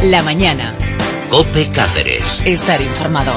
La mañana. COPE Cáceres. Estar informado.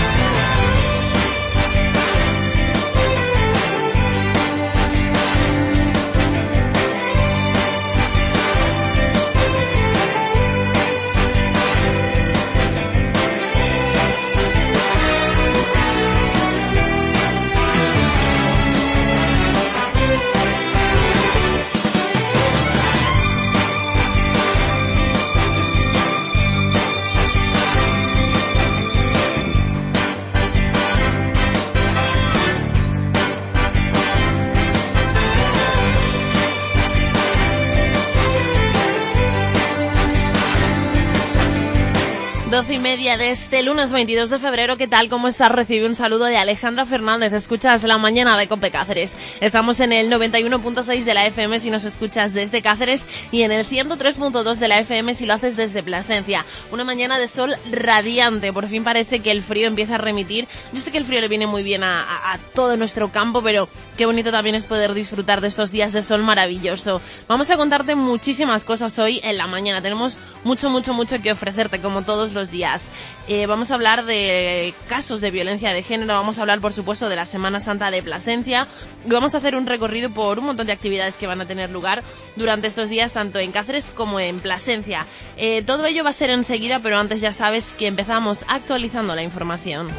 Y media de este lunes 22 de febrero. ¿Qué tal? ¿Cómo estás? Recibe un saludo de Alejandra Fernández. Escuchas La Mañana de COPE Cáceres. Estamos en el 91.6 de la FM si nos escuchas desde Cáceres y en el 103.2 de la FM si lo haces desde Plasencia. Una mañana de sol radiante. Por fin parece que el frío empieza a remitir. Yo sé que el frío le viene muy bien a todo nuestro campo, pero qué bonito también es poder disfrutar de estos días de sol maravilloso. Vamos a contarte muchísimas cosas hoy en la mañana. Tenemos mucho que ofrecerte, como todos los días. Vamos a hablar de casos de violencia de género, vamos a hablar por supuesto de la Semana Santa de Plasencia y vamos a hacer un recorrido por un montón de actividades que van a tener lugar durante estos días tanto en Cáceres como en Plasencia. Todo ello va a ser enseguida, pero antes ya sabes que empezamos actualizando la información.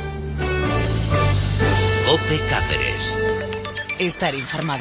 COPE Cáceres. Estar informado.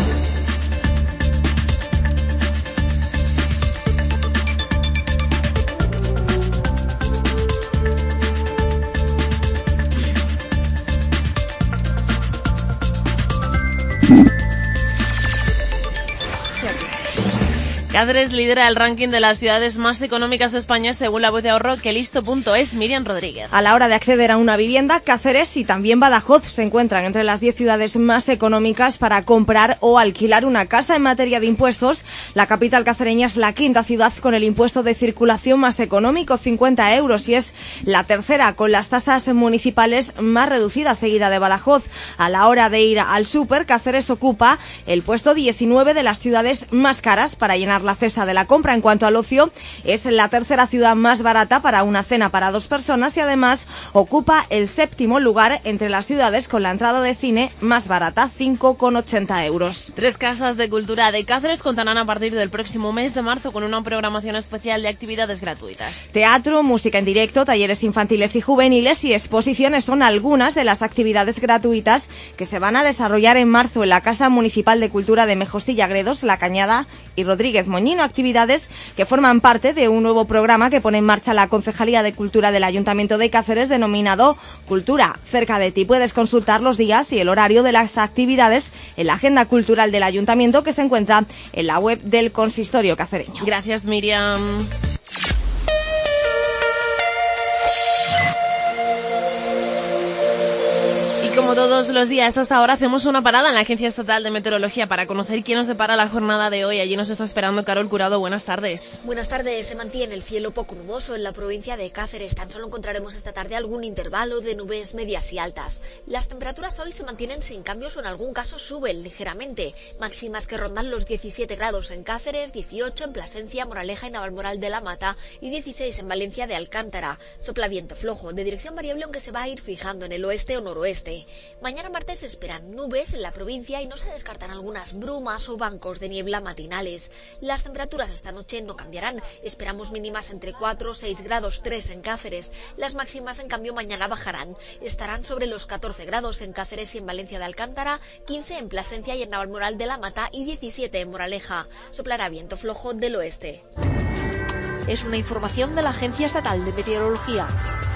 Cáceres lidera el ranking de las ciudades más económicas de España según la web de ahorro Quelisto.es. Miriam Rodríguez. A la hora de acceder a una vivienda, Cáceres y también Badajoz se encuentran entre las 10 ciudades más económicas para comprar o alquilar una casa. En materia de impuestos, la capital cacereña es la quinta ciudad con el impuesto de circulación más económico, 50 euros, y es la tercera con las tasas municipales más reducidas, seguida de Badajoz. A la hora de ir al súper, Cáceres ocupa el puesto 19 de las ciudades más caras para llenar la cesta de la compra. En cuanto al ocio, es la tercera ciudad más barata para una cena para 2 personas y además ocupa el séptimo lugar entre las ciudades con la entrada de cine más barata, 5,80 euros. 3 casas de cultura de Cáceres contarán a partir del próximo mes de marzo con una programación especial de actividades gratuitas. Teatro, música en directo, talleres infantiles y juveniles y exposiciones son algunas de las actividades gratuitas que se van a desarrollar en marzo en la Casa Municipal de Cultura de Mejostilla, Gredos, La Cañada y Rodríguez Moñino, actividades que forman parte de un nuevo programa que pone en marcha la Concejalía de Cultura del Ayuntamiento de Cáceres denominado Cultura cerca de ti. Puedes consultar los días y el horario de las actividades en la agenda cultural del Ayuntamiento que se encuentra en la web del Consistorio cacereño. Gracias, Miriam. Como todos los días hasta ahora hacemos una parada en la Agencia Estatal de Meteorología para conocer quién nos depara la jornada de hoy. Allí nos está esperando Carol Curado. Buenas tardes. Buenas tardes. Se mantiene el cielo poco nuboso en la provincia de Cáceres. Tan solo encontraremos esta tarde algún intervalo de nubes medias y altas. Las temperaturas hoy se mantienen sin cambios o en algún caso suben ligeramente. Máximas que rondan los 17 grados en Cáceres, 18 en Plasencia, Moraleja y Navalmoral de la Mata y 16 en Valencia de Alcántara. Sopla viento flojo de dirección variable aunque se va a ir fijando en el oeste o noroeste. Mañana martes se esperan nubes en la provincia y no se descartan algunas brumas o bancos de niebla matinales. Las temperaturas esta noche no cambiarán. Esperamos mínimas entre 4 o 6 grados 3 en Cáceres. Las máximas, en cambio, mañana bajarán. Estarán sobre los 14 grados en Cáceres y en Valencia de Alcántara, 15 en Plasencia y en Navalmoral de la Mata y 17 en Moraleja. Soplará viento flojo del oeste. Es una información de la Agencia Estatal de Meteorología.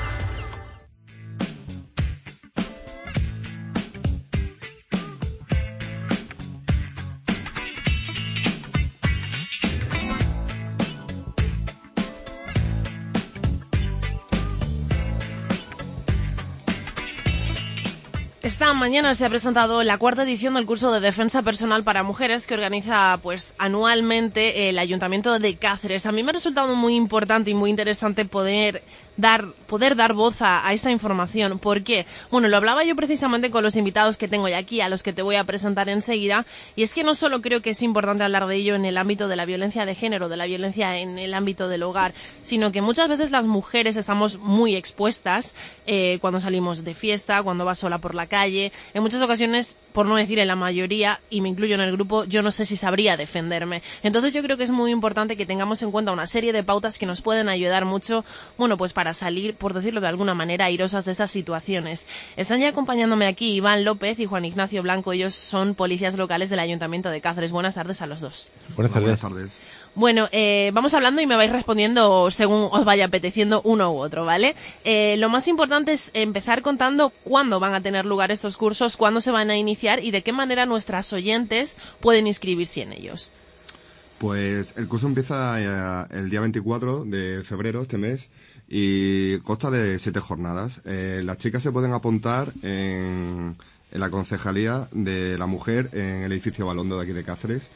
Esta mañana se ha presentado la 4ª edición del curso de defensa personal para mujeres que organiza anualmente el Ayuntamiento de Cáceres. A mí me ha resultado muy importante y muy interesante poder poder dar voz a esta información. ¿Por qué? Bueno, lo hablaba yo precisamente con los invitados que tengo ya aquí, a los que te voy a presentar enseguida, y es que no solo creo que es importante hablar de ello en el ámbito de la violencia de género, de la violencia en el ámbito del hogar, sino que muchas veces las mujeres estamos muy expuestas cuando salimos de fiesta, cuando vas sola por la calle. En muchas ocasiones, por no decir en la mayoría, y me incluyo en el grupo, yo no sé si sabría defenderme. Entonces yo creo que es muy importante que tengamos en cuenta una serie de pautas que nos pueden ayudar mucho, bueno, pues para salir, por decirlo de alguna manera, airosas de estas situaciones. Están ya acompañándome aquí Iván López y Juan Ignacio Blanco. Ellos son policías locales del Ayuntamiento de Cáceres. Buenas tardes a los dos. Buenas tardes. Bueno, vamos hablando y me vais respondiendo según os vaya apeteciendo uno u otro, ¿vale? Lo más importante es empezar contando cuándo van a tener lugar estos cursos, cuándo se van a iniciar y de qué manera nuestras oyentes pueden inscribirse en ellos. Pues el curso empieza el día 24 de febrero, este mes, y consta de 7 jornadas. Las chicas se pueden apuntar en la Concejalía de la Mujer en el edificio Balondo de aquí de Cáceres.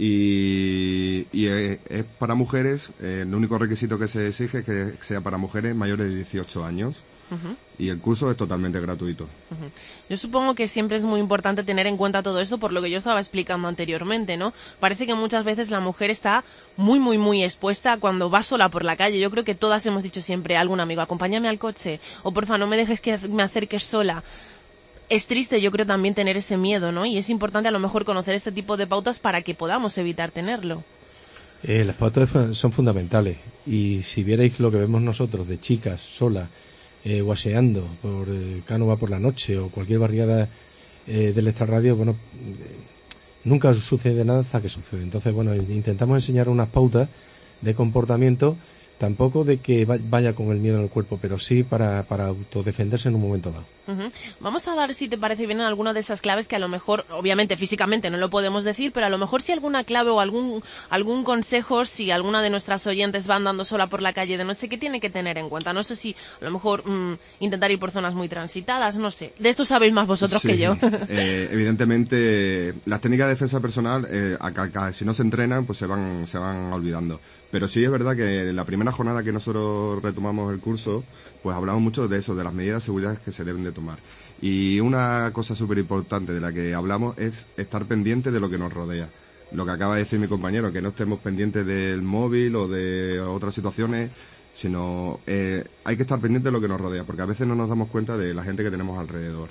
Y es para mujeres, el único requisito que se exige es que sea para mujeres mayores de 18 años. Uh-huh. Y el curso es totalmente gratuito. Uh-huh. Yo supongo que siempre es muy importante tener en cuenta todo esto por lo que yo estaba explicando anteriormente, ¿no? Parece que muchas veces la mujer está muy, muy, muy expuesta cuando va sola por la calle. Yo creo que todas hemos dicho siempre a algún amigo, acompáñame al coche, o porfa, no me dejes que me acerques sola. Es triste, yo creo, también tener ese miedo, ¿no? Y es importante a lo mejor conocer este tipo de pautas para que podamos evitar tenerlo. Las pautas son fundamentales. Y si vierais lo que vemos nosotros de chicas solas, guaseando por Cánova por la noche o cualquier barriada del extrarradio, bueno, nunca sucede nada hasta que sucede. Entonces, bueno, intentamos enseñar unas pautas de comportamiento, tampoco de que vaya con el miedo en el cuerpo, pero sí para autodefenderse en un momento dado. Uh-huh. Vamos a dar, si te parece bien, alguna de esas claves que a lo mejor, obviamente físicamente no lo podemos decir, pero a lo mejor si alguna clave o algún consejo, si alguna de nuestras oyentes va andando sola por la calle de noche, ¿qué tiene que tener en cuenta? No sé si a lo mejor intentar ir por zonas muy transitadas, no sé. De esto sabéis más vosotros que yo. Evidentemente, las técnicas de defensa personal, si no se entrenan, pues se van olvidando. Pero sí es verdad que en la primera jornada que nosotros retomamos el curso, pues hablamos mucho de eso, de las medidas de seguridad que se deben de tomar. Y una cosa súper importante de la que hablamos es estar pendiente de lo que nos rodea. Lo que acaba de decir mi compañero, que no estemos pendientes del móvil o de otras situaciones, sino hay que estar pendiente de lo que nos rodea, porque a veces no nos damos cuenta de la gente que tenemos alrededor.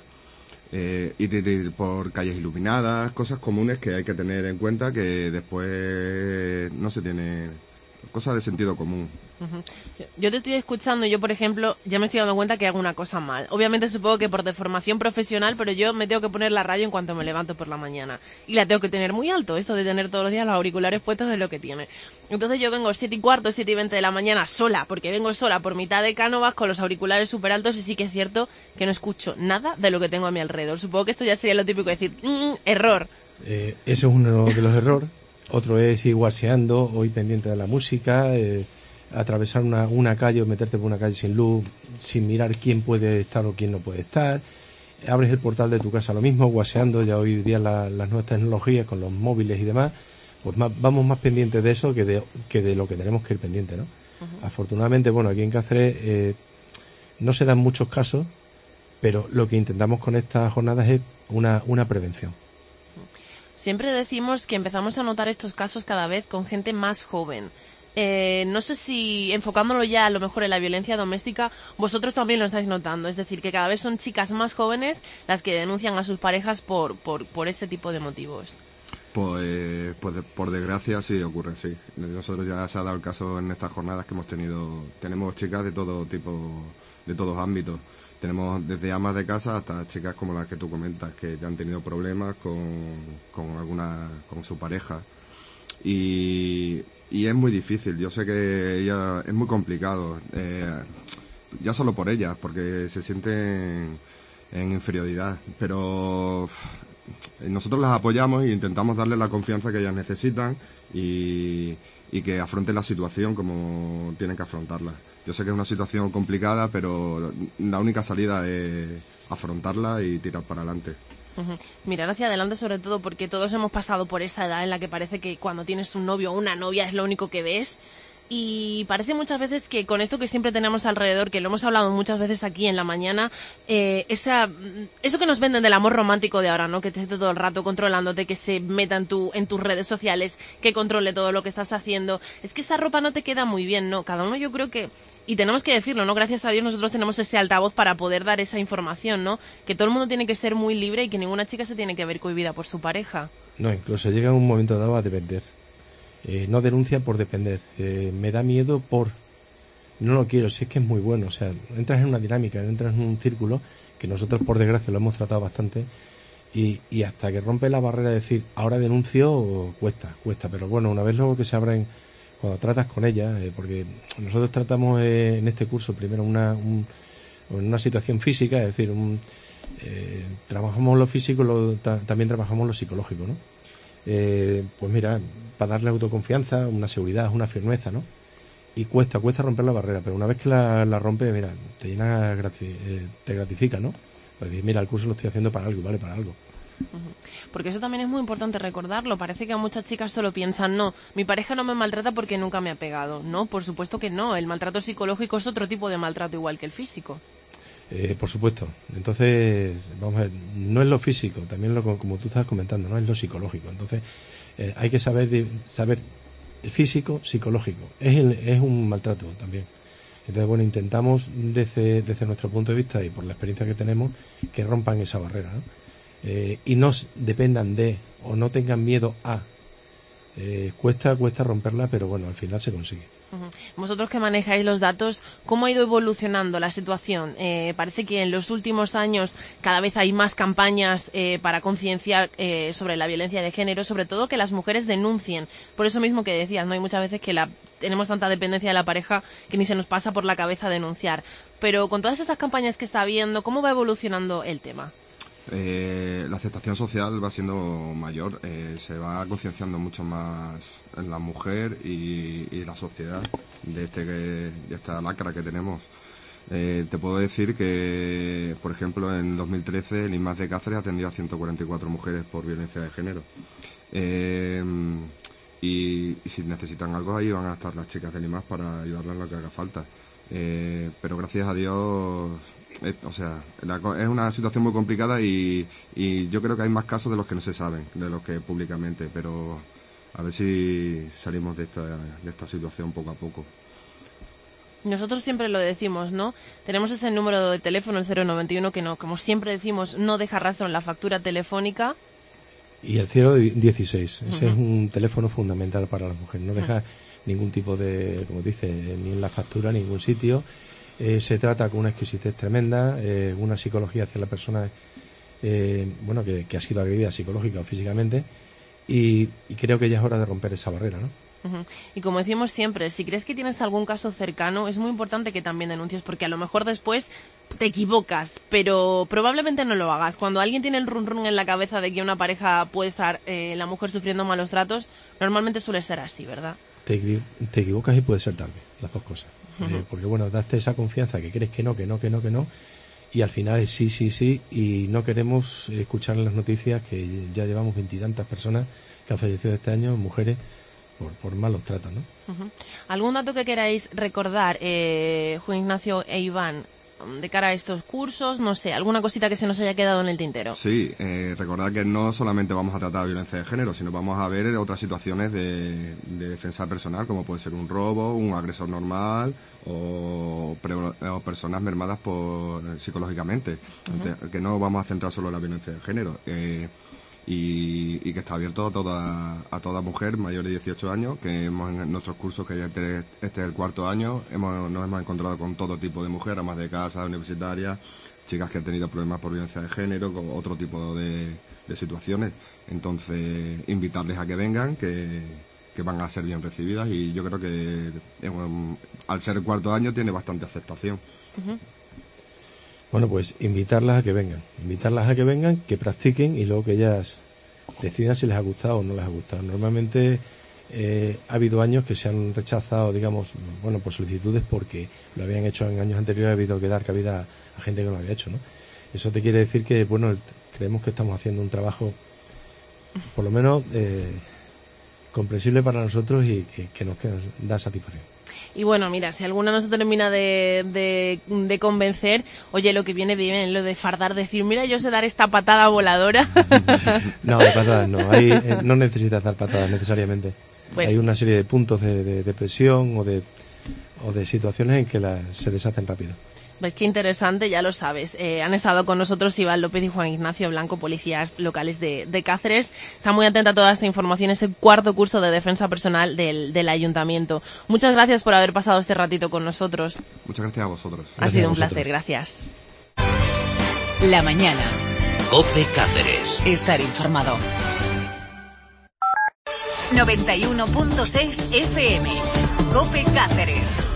Ir por calles iluminadas, cosas comunes que hay que tener en cuenta que después no se tiene... Cosas de sentido común. Uh-huh. Yo te estoy escuchando y yo, por ejemplo, ya me estoy dando cuenta que hago una cosa mal. Obviamente supongo que por deformación profesional, pero yo me tengo que poner la radio en cuanto me levanto por la mañana. Y la tengo que tener muy alto, esto de tener todos los días los auriculares puestos es lo que tiene. Entonces yo vengo 7:15, 7:20 de la mañana sola, porque vengo sola por mitad de Cánovas con los auriculares súper altos y sí que es cierto que no escucho nada de lo que tengo a mi alrededor. Supongo que esto ya sería lo típico de decir, error. Ese es uno de los errores. Otro es ir guaseando o ir pendiente de la música, atravesar una calle o meterte por una calle sin luz, sin mirar quién puede estar o quién no puede estar. Abres el portal de tu casa, lo mismo, guaseando. Ya hoy día las nuevas tecnologías con los móviles y demás, pues vamos más pendientes de eso que de lo que tenemos que ir pendiente, ¿no? Uh-huh. Afortunadamente, bueno, aquí en Cáceres no se dan muchos casos, pero lo que intentamos con estas jornadas es una prevención. Siempre decimos que empezamos a notar estos casos cada vez con gente más joven. No sé si, enfocándolo ya a lo mejor en la violencia doméstica, vosotros también lo estáis notando. Es decir, que cada vez son chicas más jóvenes las que denuncian a sus parejas por este tipo de motivos. Pues por desgracia sí ocurre, sí. Nosotros ya se ha dado el caso en estas jornadas que tenemos chicas de todo tipo, de todos ámbitos. Tenemos desde amas de casa hasta chicas como las que tú comentas, que ya han tenido problemas con su pareja. Y es muy difícil. Yo sé que es muy complicado, ya solo por ellas, porque se sienten en inferioridad. Pero nosotros las apoyamos e intentamos darles la confianza que ellas necesitan y que afronten la situación como tienen que afrontarla. Yo sé que es una situación complicada, pero la única salida es afrontarla y tirar para adelante. Uh-huh. Mirar hacia adelante, sobre todo porque todos hemos pasado por esa edad en la que parece que cuando tienes un novio o una novia es lo único que ves. Y parece muchas veces que con esto que siempre tenemos alrededor, que lo hemos hablado muchas veces aquí en la mañana, eso que nos venden del amor romántico de ahora, ¿no? Que te esté todo el rato controlándote, que se meta en tus redes sociales, que controle todo lo que estás haciendo. Es que esa ropa no te queda muy bien, ¿no? Cada uno yo creo que, y tenemos que decirlo, ¿no? Gracias a Dios nosotros tenemos ese altavoz para poder dar esa información, ¿no? Que todo el mundo tiene que ser muy libre y que ninguna chica se tiene que ver cohibida por su pareja. No, incluso llega un momento dado a depender. No denuncia por depender. Me da miedo por... No lo quiero, si es que es muy bueno. O sea, entras en una dinámica, entras en un círculo que nosotros por desgracia lo hemos tratado bastante y hasta que rompe la barrera de decir ahora denuncio, cuesta. Pero bueno, una vez luego que se abren, cuando tratas con ella, porque nosotros tratamos en este curso primero una situación física, es decir, trabajamos lo físico, también trabajamos lo psicológico, ¿no? Pues mira, para darle autoconfianza, una seguridad, una firmeza, ¿no? Y cuesta romper la barrera, pero una vez que la rompe, mira, te llena, te gratifica, ¿no? Pues decir, mira, el curso lo estoy haciendo para algo, vale para algo. Porque eso también es muy importante recordarlo. Parece que muchas chicas solo piensan, no, mi pareja no me maltrata porque nunca me ha pegado. No, por supuesto que no. El maltrato psicológico es otro tipo de maltrato igual que el físico. Por supuesto. Entonces, vamos a ver, no es lo físico, también como tú estás comentando, no es lo psicológico. Entonces, hay que saber el físico, psicológico. Es un maltrato también. Entonces, bueno, intentamos desde nuestro punto de vista y por la experiencia que tenemos, que rompan esa barrera, ¿no? Y no dependan de o no tengan miedo a. Cuesta romperla, pero bueno, al final se consigue. Vosotros que manejáis los datos, ¿cómo ha ido evolucionando la situación? Parece que en los últimos años cada vez hay más campañas para concienciar sobre la violencia de género, sobre todo que las mujeres denuncien. Por eso mismo que decías, ¿no? Hay muchas veces que tenemos tanta dependencia de la pareja que ni se nos pasa por la cabeza denunciar. Pero con todas estas campañas que está habiendo, ¿cómo va evolucionando el tema? La aceptación social va siendo mayor, se va concienciando mucho más en la mujer y la sociedad de esta lacra que tenemos. Te puedo decir que, por ejemplo, en 2013 el IMAS de Cáceres atendió a 144 mujeres por violencia de género. Y si necesitan algo, ahí van a estar las chicas del IMAS para ayudarlas en lo que haga falta. Pero gracias a Dios... es una situación muy complicada y yo creo que hay más casos de los que no se saben, de los que públicamente, pero a ver si salimos de esta situación poco a poco. Nosotros siempre lo decimos, ¿no? Tenemos ese número de teléfono, el 091, que no, como siempre decimos, no deja rastro en la factura telefónica. Y el 016, ese es un teléfono fundamental para las mujeres, no deja ningún tipo de, como dice, ni en la factura, ni en ningún sitio. Se trata con una exquisitez tremenda, una psicología hacia la persona que ha sido agredida psicológica o físicamente y creo que ya es hora de romper esa barrera, ¿no? Y como decimos siempre, si crees que tienes algún caso cercano, es muy importante que también denuncies, porque a lo mejor después te equivocas, pero probablemente no lo hagas. Cuando alguien tiene el run run en la cabeza de que una pareja puede estar la mujer sufriendo malos tratos, normalmente suele ser así, ¿verdad? Te equivocas y puede ser tarde, las dos cosas. Porque bueno, daste esa confianza que crees que no, y al final es sí, y no queremos escuchar en las noticias que ya llevamos 20 y tantas personas que han fallecido este año, mujeres, por malos tratos, ¿no? ¿Algún dato que queráis recordar, Juan Ignacio e Iván, de cara a estos cursos? No sé, alguna cosita que se nos haya quedado en el tintero. Sí, recordad que no solamente vamos a tratar violencia de género, sino vamos a ver otras situaciones de defensa personal, como puede ser un robo, un agresor normal o personas mermadas psicológicamente. Que no vamos a centrar solo en la violencia de género. Y que está abierto a toda mujer mayor de 18 años, que en nuestros cursos, que ya este es el 4º año, nos hemos encontrado con todo tipo de mujeres, amas de casa, universitarias, chicas que han tenido problemas por violencia de género, con otro tipo de situaciones. Entonces, invitarles a que vengan, que van a ser bien recibidas, y yo creo que al ser el 4º año tiene bastante aceptación. Bueno, pues invitarlas a que vengan, que practiquen y luego que ellas decidan si les ha gustado o no les ha gustado. Normalmente ha habido años que se han rechazado, digamos, por solicitudes porque lo habían hecho en años anteriores, ha habido que dar cabida a gente que no lo había hecho, ¿no? Eso te quiere decir que, creemos que estamos haciendo un trabajo, por lo menos, comprensible para nosotros y que nos da satisfacción. Y bueno, mira, si alguna no se termina de convencer, oye, lo que viene bien, lo de fardar, decir, mira, yo sé dar esta patada voladora. No, patadas no, no necesitas dar patadas necesariamente. Pues, hay una serie de puntos de presión o de situaciones en que se deshacen rápido. Pues qué interesante, ya lo sabes. Han estado con nosotros Iván López y Juan Ignacio Blanco, policías locales de Cáceres. Está muy atenta a toda esta información, ese cuarto curso de defensa personal del ayuntamiento. Muchas gracias por haber pasado este ratito con nosotros. Muchas gracias a vosotros. Ha sido un placer, gracias. La mañana. COPE Cáceres. Estar informado. 91.6 FM. COPE Cáceres.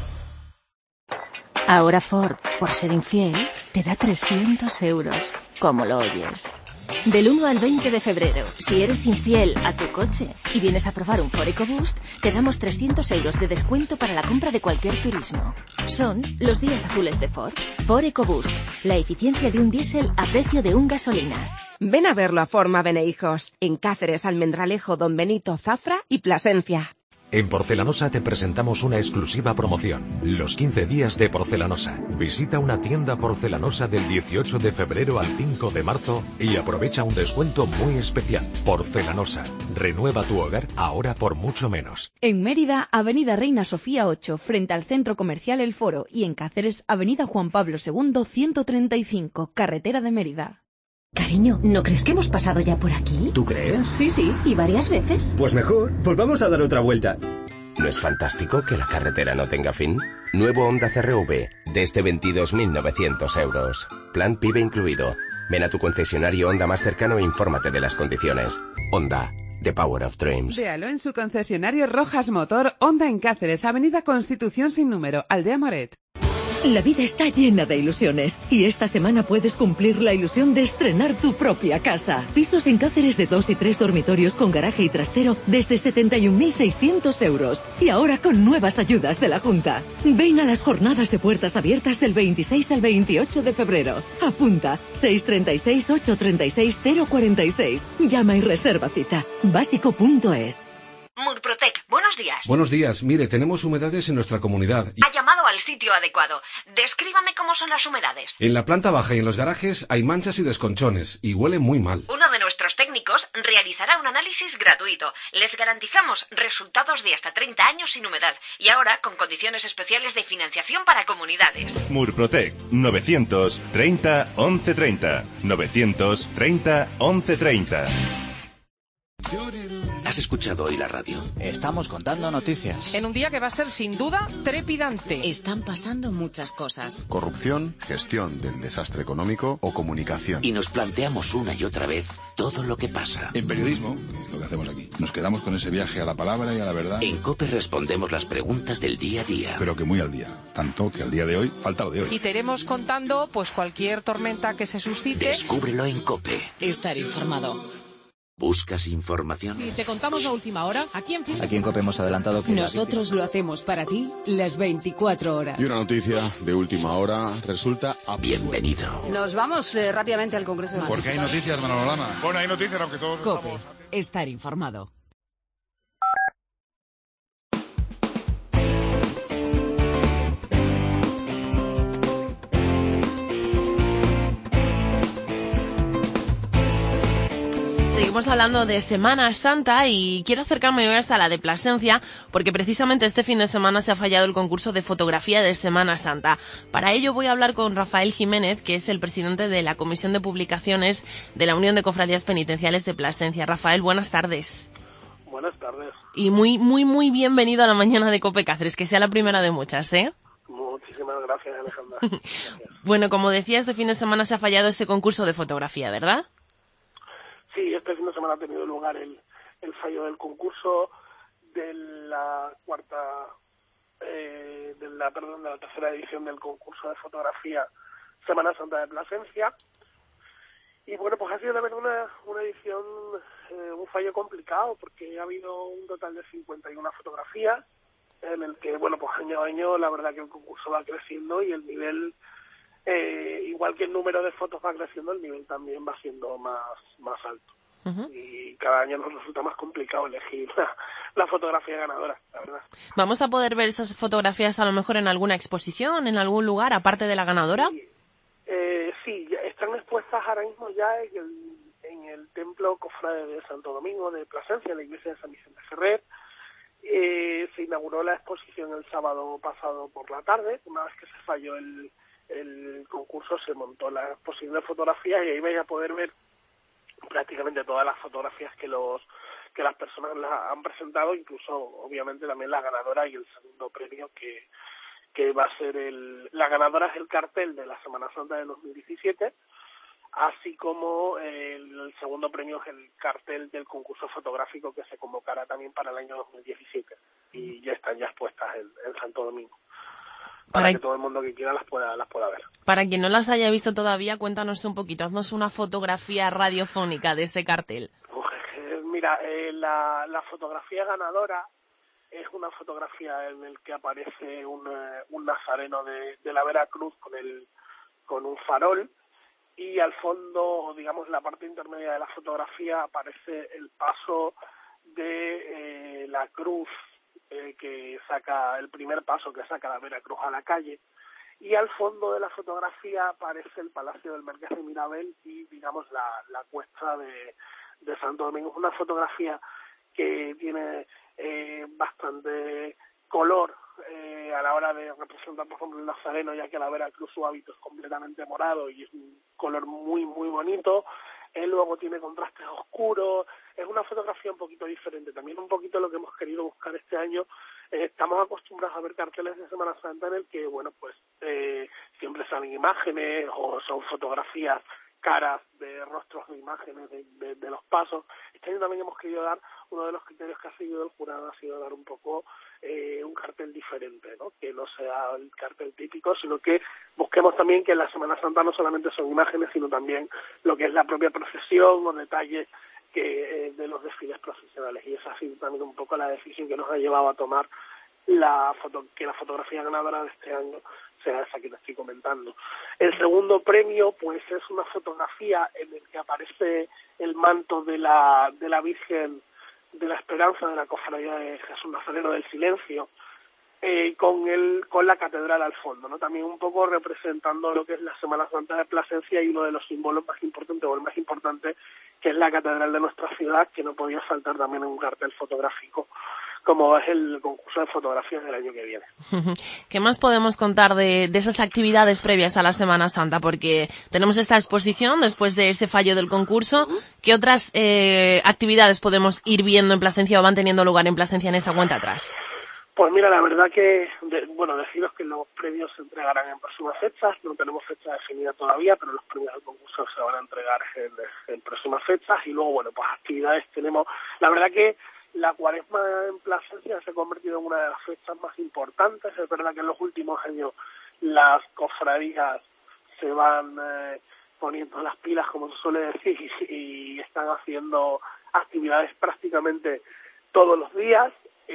Ahora Ford, por ser infiel, te da 300 euros. ¿Cómo lo oyes? Del 1 al 20 de febrero, si eres infiel a tu coche y vienes a probar un Ford EcoBoost, te damos 300 euros de descuento para la compra de cualquier turismo. Son los días azules de Ford. Ford EcoBoost, la eficiencia de un diésel a precio de un gasolina. Ven a verlo a Forma Benehijos, en Cáceres, Almendralejo, Don Benito, Zafra y Plasencia. En Porcelanosa te presentamos una exclusiva promoción. Los 15 días de Porcelanosa. Visita una tienda porcelanosa del 18 de febrero al 5 de marzo y aprovecha un descuento muy especial. Porcelanosa. Renueva tu hogar ahora por mucho menos. En Mérida, Avenida Reina Sofía 8, frente al Centro Comercial El Foro. Y en Cáceres, Avenida Juan Pablo II, 135, Carretera de Mérida. Cariño, ¿no crees que hemos pasado ya por aquí? ¿Tú crees? Sí, y varias veces. Pues mejor, volvamos a dar otra vuelta. ¿No es fantástico que la carretera no tenga fin? Nuevo Honda CR-V, desde 22.900 euros. Plan PIB incluido. Ven a tu concesionario Honda más cercano e infórmate de las condiciones. Honda, the power of dreams. Véalo en su concesionario Rojas Motor, Honda en Cáceres, Avenida Constitución sin número, Aldea Moret. La vida está llena de ilusiones y esta semana puedes cumplir la ilusión de estrenar tu propia casa. Pisos en Cáceres de 2 y 3 dormitorios con garaje y trastero desde 71.600 euros y ahora con nuevas ayudas de la Junta. Ven a las jornadas de puertas abiertas del 26 al 28 de febrero. Apunta 636 836 046. Llama y reserva cita. Básico.es. Murprotec, buenos días. Buenos días. Mire, tenemos humedades en nuestra comunidad. Ha llamado al sitio adecuado. Descríbame cómo son las humedades. En la planta baja y en los garajes hay manchas y desconchones y huele muy mal. Uno de nuestros técnicos realizará un análisis gratuito. Les garantizamos resultados de hasta 30 años sin humedad y ahora con condiciones especiales de financiación para comunidades. Murprotec, 930 1130. 930 1130. ¿Has escuchado hoy la radio? Estamos contando noticias. En un día que va a ser sin duda trepidante. Están pasando muchas cosas. Corrupción, gestión del desastre económico o comunicación. Y nos planteamos una y otra vez todo lo que pasa. En periodismo, lo que hacemos aquí, nos quedamos con ese viaje a la palabra y a la verdad. En COPE respondemos las preguntas del día a día. Pero que muy al día. Tanto que al día de hoy falta lo de hoy. Y te iremos contando pues cualquier tormenta que se suscite. Descúbrelo en COPE. Estar informado. ¿Buscas información? Si te contamos la última hora, aquí en COPE hemos adelantado que... Nosotros lo hacemos para ti las 24 horas. Y una noticia de última hora resulta... Bienvenido. Nos vamos rápidamente al Congreso de Madrid. Porque hay noticias, Manolo Lama. Bueno, hay noticias, aunque todos COPE. Estar informado. Seguimos hablando de Semana Santa y quiero acercarme hoy hasta la de Plasencia porque precisamente este fin de semana se ha fallado el concurso de fotografía de Semana Santa. Para ello voy a hablar con Rafael Jiménez, que es el presidente de la Comisión de Publicaciones de la Unión de Cofradías Penitenciales de Plasencia. Rafael, buenas tardes. Buenas tardes. Y muy bienvenido a la mañana de COPE Cáceres, que sea la primera de muchas, ¿eh? Muchísimas gracias, Alejandra. Gracias. Bueno, como decía, este fin de semana se ha fallado ese concurso de fotografía, ¿verdad? Sí, este fin de semana ha tenido lugar el fallo del concurso de la tercera edición del concurso de fotografía Semana Santa de Plasencia. Y bueno, pues ha sido la verdad una edición, un fallo complicado, porque ha habido un total de 51 fotografías, en el que, bueno, pues año a año la verdad que el concurso va creciendo y el nivel... igual que el número de fotos va creciendo, el nivel también va siendo más alto. y cada año nos resulta más complicado elegir la fotografía ganadora, la verdad. ¿Vamos a poder ver esas fotografías a lo mejor en alguna exposición, en algún lugar, aparte de la ganadora? Sí, están expuestas ahora mismo ya en el Templo Cofrade de Santo Domingo de Plasencia, en la iglesia de San Vicente Ferrer. Se inauguró la exposición el sábado pasado por la tarde. Una vez que se falló el concurso, se montó la exposición de fotografías y ahí vais a poder ver prácticamente todas las fotografías que las personas las han presentado, incluso obviamente también la ganadora y el segundo premio que va a ser la ganadora es el cartel de la Semana Santa de 2017, así como el segundo premio es el cartel del concurso fotográfico que se convocará también para el año 2017 y ya están expuestas en Santo Domingo para que todo el mundo que quiera las pueda ver. Para quien no las haya visto todavía, cuéntanos un poquito, haznos una fotografía radiofónica de ese cartel. Mira, la fotografía ganadora es una fotografía en el que aparece un nazareno de la Veracruz con un farol, y al fondo, digamos, la parte intermedia de la fotografía aparece el paso de la cruz que saca, el primer paso que saca la Veracruz a la calle, y al fondo de la fotografía aparece el Palacio del Marqués de Mirabel y, digamos, la cuesta de Santo Domingo. Es una fotografía que tiene bastante color a la hora de representar, por ejemplo, el nazareno, ya que la Veracruz su hábito es completamente morado y es un color muy, muy bonito. Luego tiene contrastes oscuros. Es una fotografía un poquito diferente. También un poquito lo que hemos querido buscar este año. Estamos acostumbrados a ver carteles de Semana Santa en el que, bueno, pues siempre salen imágenes o son fotografías caras de rostros de imágenes de los pasos. Este año también hemos querido dar, uno de los criterios que ha seguido el jurado ha sido dar un poco un cartel diferente, ¿no? Que no sea el cartel típico, sino que busquemos también que en la Semana Santa no solamente son imágenes, sino también lo que es la propia procesión o detalles de los desfiles profesionales. Y esa ha sido también un poco la decisión que nos ha llevado a tomar que la fotografía ganadora de este año sea esa que te estoy comentando. El segundo premio, pues, es una fotografía en el que aparece el manto de la Virgen de la Esperanza de la Cofradía de Jesús Nazareno del Silencio, con la catedral al fondo, ¿no? También un poco representando lo que es la Semana Santa de Plasencia y uno de los símbolos más importantes, o el más importante, que es la catedral de nuestra ciudad, que no podía faltar también en un cartel fotográfico, como es el concurso de fotografías del año que viene. ¿Qué más podemos contar de esas actividades previas a la Semana Santa? Porque tenemos esta exposición después de ese fallo del concurso. ¿Qué otras actividades podemos ir viendo en Plasencia o van teniendo lugar en Plasencia en esta cuenta atrás? Pues mira, la verdad que, deciros que los premios se entregarán en próximas fechas. No tenemos fecha definida todavía, pero los premios del concurso se van a entregar en próximas fechas. Y luego, bueno, pues actividades tenemos. La verdad que la Cuaresma en Plasencia se ha convertido en una de las fechas más importantes. Es verdad que en los últimos años las cofradías se van poniendo las pilas, como se suele decir, y están haciendo actividades prácticamente todos los días.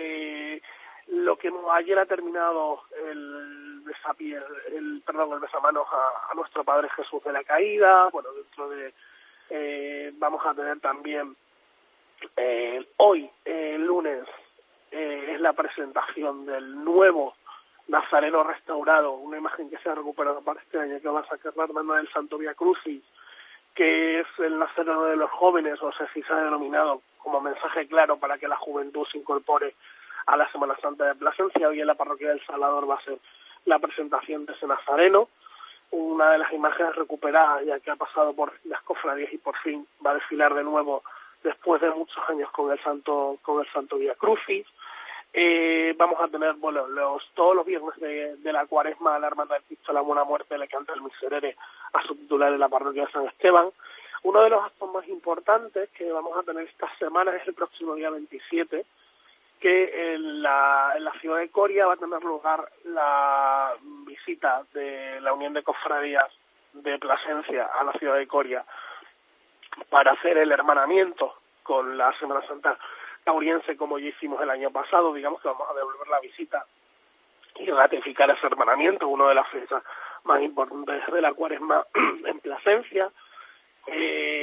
Ayer ha terminado el besamanos a nuestro Padre Jesús de la Caída. Bueno, dentro de vamos a tener también hoy, lunes, es la presentación del nuevo Nazareno restaurado, una imagen que se ha recuperado para este año, que va a sacar la hermana del Santo Via Crucis, que es el Nazareno de los jóvenes, o sea, si se ha denominado como mensaje claro para que la juventud se incorpore a la Semana Santa de Plasencia. Hoy en la parroquia del Salvador va a ser la presentación de ese Nazareno, una de las imágenes recuperadas ya que ha pasado por las cofradías y por fin va a desfilar de nuevo después de muchos años con el Santo Via Crucis. Vamos a tener, bueno, todos los viernes de la Cuaresma, la Hermandad del Cristo de la Buena Muerte le canta el Miserere a su titular en la parroquia de San Esteban. Uno de los actos más importantes que vamos a tener esta semana es el próximo día 27, que en la ciudad de Coria va a tener lugar la visita de la Unión de Cofradías de Plasencia a la ciudad de Coria para hacer el hermanamiento con la Semana Santa cauriense, como ya hicimos el año pasado. Digamos que vamos a devolver la visita y ratificar ese hermanamiento, una de las fechas más importantes de la Cuaresma en Plasencia.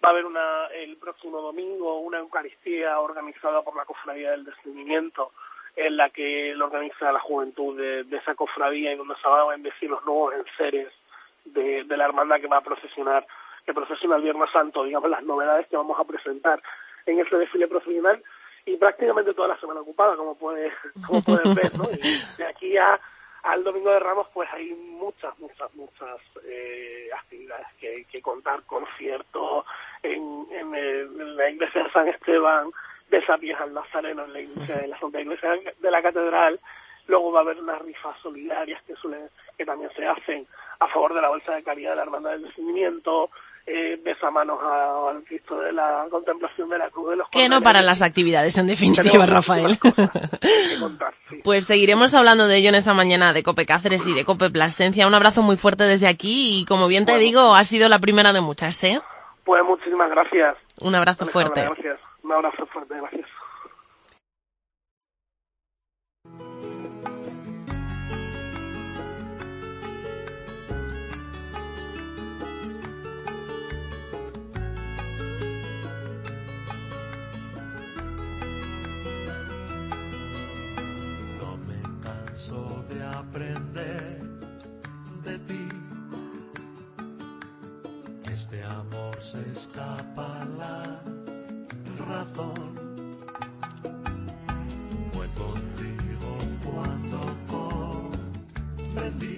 Va a haber el próximo domingo una Eucaristía organizada por la Cofradía del Descendimiento, en la que lo organiza la juventud de esa cofradía y donde se van a bendecir los nuevos enseres de la hermandad que va a procesionar, que procesiona el Viernes Santo, digamos, las novedades que vamos a presentar en ese desfile procesional, y prácticamente toda la semana ocupada, como puedes ver, ¿no? Y de aquí al Domingo de Ramos pues hay muchas actividades que contar, conciertos en la iglesia de San Esteban, de Sapies al Nazareno, en la Santa Iglesia de la Catedral. Luego va a haber unas rifas solidarias que también se hacen a favor de la Bolsa de Caridad de la Hermandad del Descendimiento, besamanos al Cristo de la Contemplación de la Cruz de los Que no paran las actividades, en definitiva, Rafael. Pues seguiremos hablando de ello en esa mañana de COPE Cáceres y de COPE Plasencia. Un abrazo muy fuerte desde aquí y, como bien te digo, ha sido la primera de muchas, ¿eh? Pues muchísimas gracias. Un abrazo fuerte. Gracias. Un abrazo fuerte, gracias. Aprender de ti, este amor se escapa a la razón. Fue contigo cuando comprendí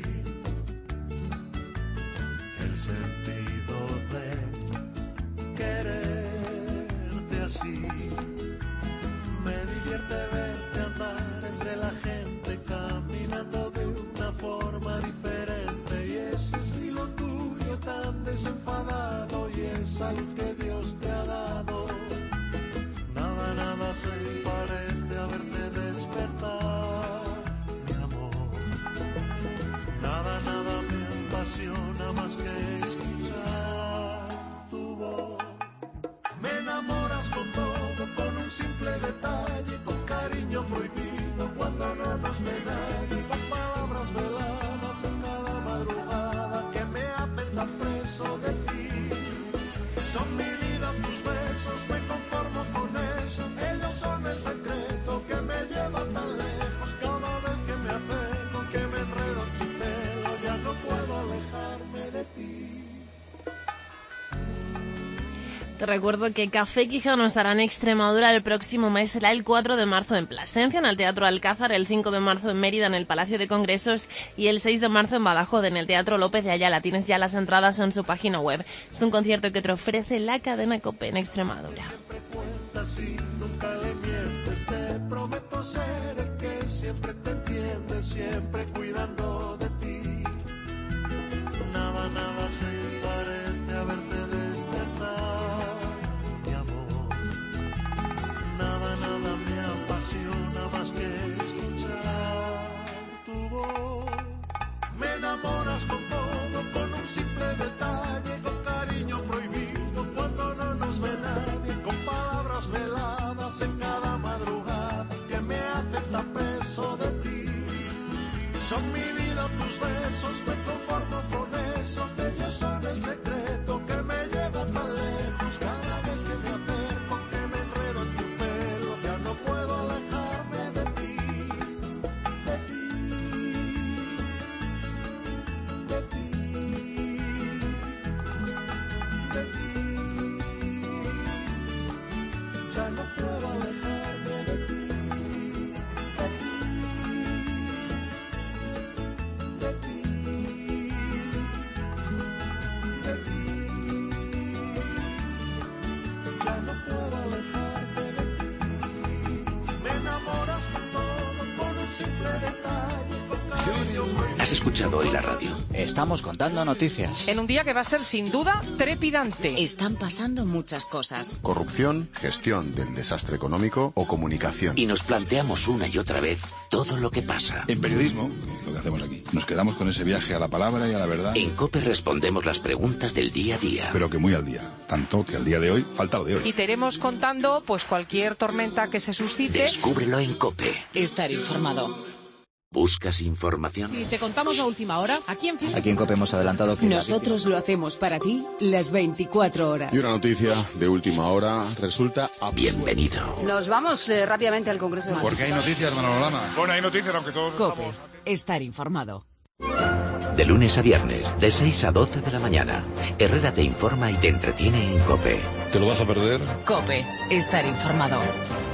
el sentido de quererte así. Me divierte verte andar entre la gente caminando de una forma diferente, y ese estilo tuyo tan desenfadado y esa luz que Dios te ha dado. Nada se parece a verte despertar, mi amor. Nada me apasiona más que escuchar tu voz. Me enamoras con todo, con un simple detalle, con cariño prohibido cuando no nos ve nadie, con palabras veladas en cada madrugada que me hacen tan preso de ti. Son mi vida tus besos, me conformo con eso, ellos son el secreto que me lleva tan lejos. Cada vez que me acerco, que me enredo en tu pelo, ya no puedo alejarme de ti. Te recuerdo que Café Quijano estará en Extremadura el próximo mes, será el 4 de marzo en Plasencia, en el Teatro Alcázar, el 5 de marzo en Mérida, en el Palacio de Congresos, y el 6 de marzo en Badajoz, en el Teatro López de Ayala. Tienes ya las entradas en su página web. Es un concierto que te ofrece la cadena COPE en Extremadura. Nunca le mientes, te prometo ser el que siempre te entiende, siempre cuidando de ti. Nada se parece a verte despertar, mi amor. Nada me apasiona más que escuchar tu voz. Me enamoras con todo, con un simple detalle, con cariño prohibido cuando no nos ve nadie, con palabras veladas en cada madrugada que me hacen tan preso de ti. Son mi vida tus besos, me conformo con eso, que ellos son el secreto que me lleva tan lejos. Cada vez que me acerco, que me enredo en tu pelo, ya no puedo alejarme de ti, de ti, de ti, de ti. Ya no puedo alejarme de ti, de ti. De ti, de ti, ya no puedo alejarte de ti. Me enamoras con todo, con un simple detalle, con cariño. ¿Has escuchado hoy la radio? Estamos contando noticias. En un día que va a ser sin duda trepidante. Están pasando muchas cosas. Corrupción, gestión del desastre económico o comunicación. Y nos planteamos una y otra vez todo lo que pasa. En periodismo, que es lo que hacemos aquí, nos quedamos con ese viaje a la palabra y a la verdad. En COPE respondemos las preguntas del día a día. Pero que muy al día. Tanto que al día de hoy falta lo de hoy. Y te iremos contando pues cualquier tormenta que se suscite. Descúbrelo en COPE. Estar informado. ¿Buscas información? Si te contamos a última hora, aquí en COPE hemos adelantado que... Nosotros lo hacemos para ti las 24 horas. Y una noticia de última hora resulta Bienvenido. Nos vamos rápidamente al Congreso de Madrid. Porque hay noticias, Manolama. Bueno, hay noticias, aunque todos COPE. Estar informado. De lunes a viernes, de 6 a 12 de la mañana, Herrera te informa y te entretiene en COPE. ¿Te lo vas a perder? COPE. Estar informado.